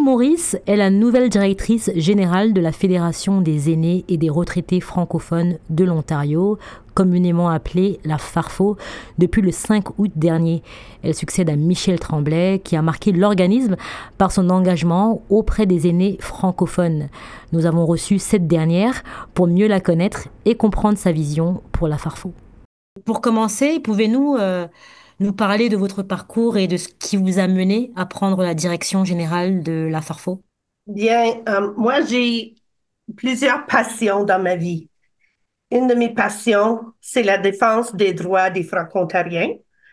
Maurice est la nouvelle directrice générale de la Fédération des aînés et des retraités francophones de l'Ontario, communément appelée la FARFO, depuis le 5 août dernier. Elle succède à Michel Tremblay, qui a marqué l'organisme par son engagement auprès des aînés francophones. Nous avons reçu cette dernière pour mieux la connaître et comprendre sa vision pour la FARFO. Pour commencer, pouvez-nous nous parler de votre parcours et de ce qui vous a mené à prendre la direction générale de la Farfo? Bien, moi, j'ai plusieurs passions dans ma vie. Une de mes passions, c'est la défense des droits des Franco-Ontariens.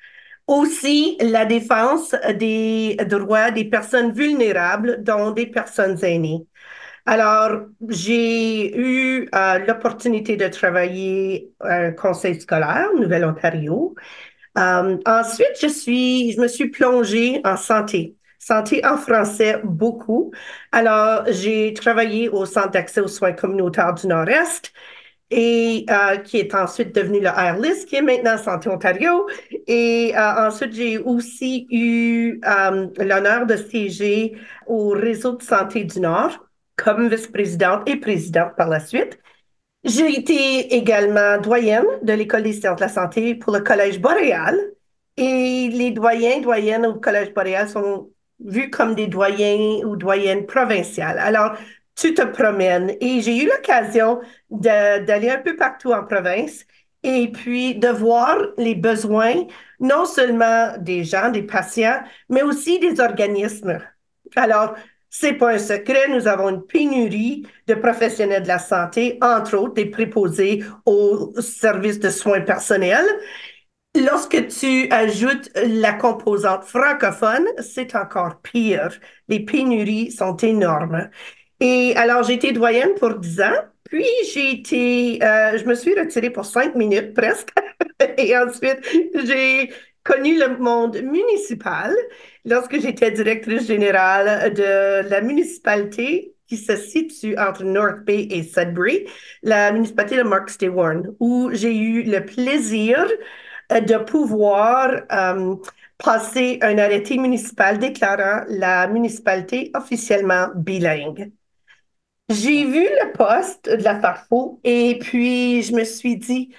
Aussi, la défense des droits des personnes vulnérables, dont des personnes aînées. Alors, j'ai eu l'opportunité de travailler à un conseil scolaire, Nouvelle-Ontario. Ensuite, je me suis plongée en santé. Santé en français, beaucoup. Alors, j'ai travaillé au Centre d'accès aux soins communautaires du Nord-Est et qui est ensuite devenu le AirList, qui est maintenant Santé Ontario. Et ensuite, j'ai aussi eu l'honneur de siéger au Réseau de santé du Nord comme vice-présidente et présidente par la suite. J'ai été également doyenne de l'École des sciences de la santé pour le Collège boréal. Et les doyens, doyennes au Collège boréal sont vus comme des doyens ou doyennes provinciales. Alors, tu te promènes. Et j'ai eu l'occasion d'aller un peu partout en province et puis de voir les besoins, non seulement des gens, des patients, mais aussi des organismes. Alors, c'est pas un secret, nous avons une pénurie de professionnels de la santé, entre autres des préposés aux services de soins personnels. Lorsque tu ajoutes la composante francophone, c'est encore pire. Les pénuries sont énormes. Et alors, j'ai été doyenne pour 10 ans, puis je me suis retirée pour 5 minutes presque. Et ensuite, j'ai connu le monde municipal lorsque j'étais directrice générale de la municipalité qui se situe entre North Bay et Sudbury, la municipalité de Marks Day Warren, où j'ai eu le plaisir de pouvoir passer un arrêté municipal déclarant la municipalité officiellement bilingue. J'ai vu le poste de la Farfo et puis je me suis dit,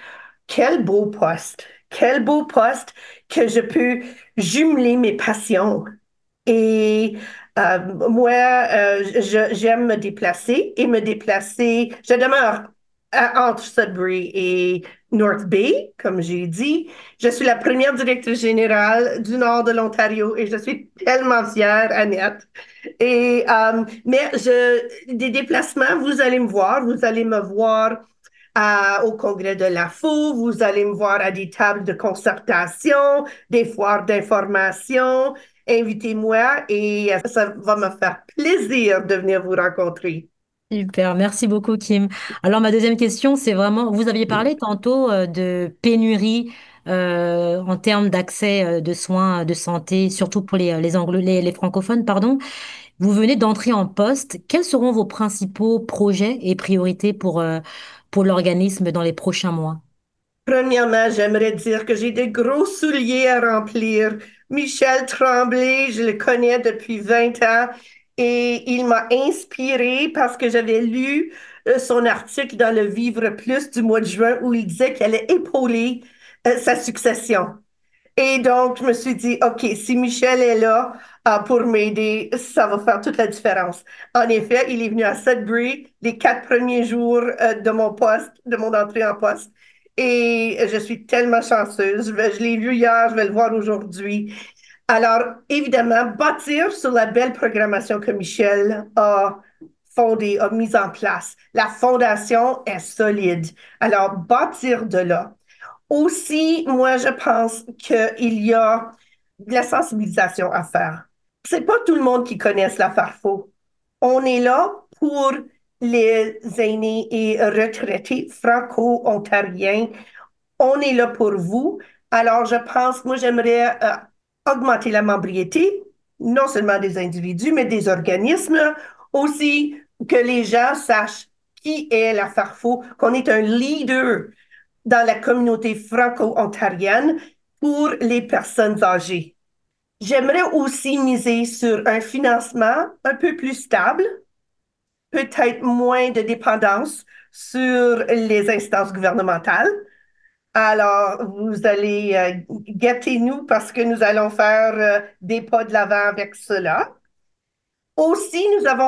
quel beau poste que je peux jumeler mes passions. Et moi, j'aime me déplacer et me déplacer. Je demeure entre Sudbury et North Bay, comme j'ai dit. Je suis la première directrice générale du nord de l'Ontario et je suis tellement fière, Annette. Des déplacements, vous allez me voir au congrès de la FO, vous allez me voir à des tables de concertation, des foires d'information. Invitez-moi et ça va me faire plaisir de venir vous rencontrer. Super, merci beaucoup Kim. Alors ma deuxième question, c'est vraiment, vous aviez parlé tantôt de pénurie en termes d'accès de soins de santé, surtout pour les francophones, pardon. Vous venez d'entrer en poste. Quels seront vos principaux projets et priorités pour l'organisme dans les prochains mois? Premièrement, j'aimerais dire que j'ai des gros souliers à remplir. Michel Tremblay, je le connais depuis 20 ans et il m'a inspiré parce que j'avais lu son article dans le Vivre Plus du mois de juin où il disait qu'elle allait épauler sa succession. Et donc, je me suis dit, OK, si Michel est là pour m'aider, ça va faire toute la différence. En effet, il est venu à Sudbury les 4 premiers jours de mon poste, de mon entrée en poste. Et je suis tellement chanceuse. Je l'ai vu hier, je vais le voir aujourd'hui. Alors, évidemment, bâtir sur la belle programmation que Michel a fondée, a mise en place. La fondation est solide. Alors, bâtir de là. Aussi, moi, je pense qu'il y a de la sensibilisation à faire. C'est pas tout le monde qui connaisse la Farfo. On est là pour les aînés et retraités franco-ontariens. On est là pour vous. Alors, je pense, moi, j'aimerais augmenter la membriété, non seulement des individus, mais des organismes. Aussi, que les gens sachent qui est la Farfo, qu'on est un leader dans la communauté franco-ontarienne pour les personnes âgées. J'aimerais aussi miser sur un financement un peu plus stable, peut-être moins de dépendance sur les instances gouvernementales. Alors, vous allez guetter-nous parce que nous allons faire des pas de l'avant avec cela. Aussi,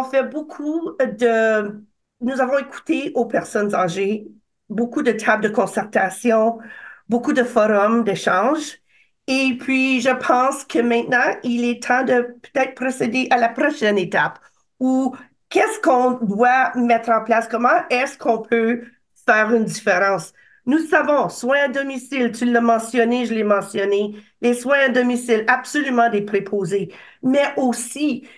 nous avons écouté aux personnes âgées, beaucoup de tables de concertation, beaucoup de forums d'échange. Et puis, je pense que maintenant, il est temps de peut-être procéder à la prochaine étape, où qu'est-ce qu'on doit mettre en place? Comment est-ce qu'on peut faire une différence? Nous savons, soins à domicile, tu l'as mentionné, je l'ai mentionné, les soins à domicile, absolument des préposés, mais aussi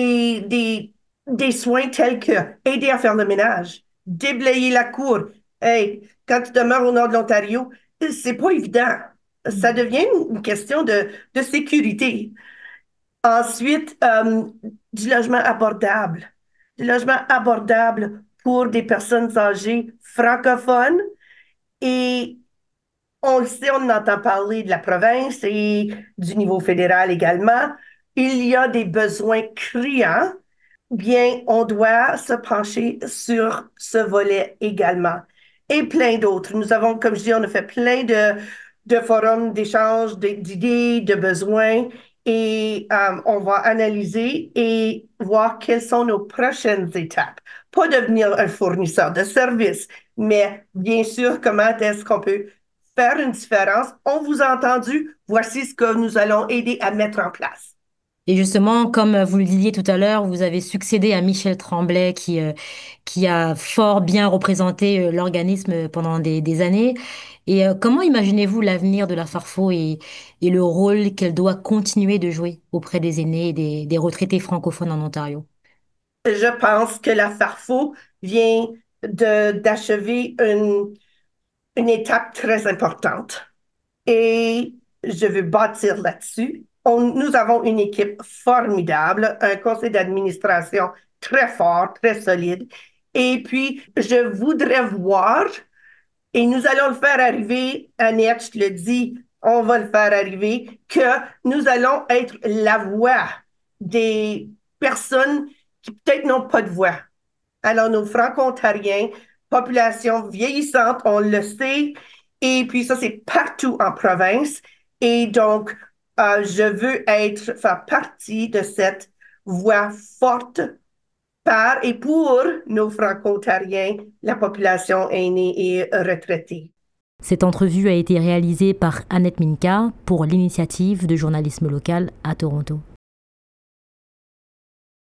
des soins tels que aider à faire le ménage, déblayer la cour. Hey, quand tu demeures au nord de l'Ontario, c'est pas évident. Ça devient une question de sécurité. Ensuite, du logement abordable. Du logement abordable pour des personnes âgées francophones et on le sait, on entend parler de la province et du niveau fédéral également. Il y a des besoins criants. Bien, on doit se pencher sur ce volet également. Et plein d'autres. Nous avons, comme je dis, on a fait plein de forums d'échange d'idées, de besoins, et on va analyser et voir quelles sont nos prochaines étapes. Pas devenir un fournisseur de services, mais bien sûr, comment est-ce qu'on peut faire une différence? On vous a entendu, voici ce que nous allons aider à mettre en place. Et justement, comme vous le disiez tout à l'heure, vous avez succédé à Michel Tremblay qui a fort bien représenté l'organisme pendant des années. Et comment imaginez-vous l'avenir de la Farfo et le rôle qu'elle doit continuer de jouer auprès des aînés et des retraités francophones en Ontario? Je pense que la Farfo vient d'achever une étape très importante et je veux bâtir là-dessus. Nous avons une équipe formidable, un conseil d'administration très fort, très solide. Et puis, je voudrais voir, et nous allons le faire arriver, Annette, je te le dis, on va le faire arriver, que nous allons être la voix des personnes qui peut-être n'ont pas de voix. Alors, nos Franco-Ontariens, population vieillissante, on le sait, et puis ça, c'est partout en province. Et donc, je veux faire partie de cette voix forte par et pour nos Franco-Ontariens, la population aînée et retraitée. Cette entrevue a été réalisée par Annette Minka pour l'initiative de journalisme local à Toronto.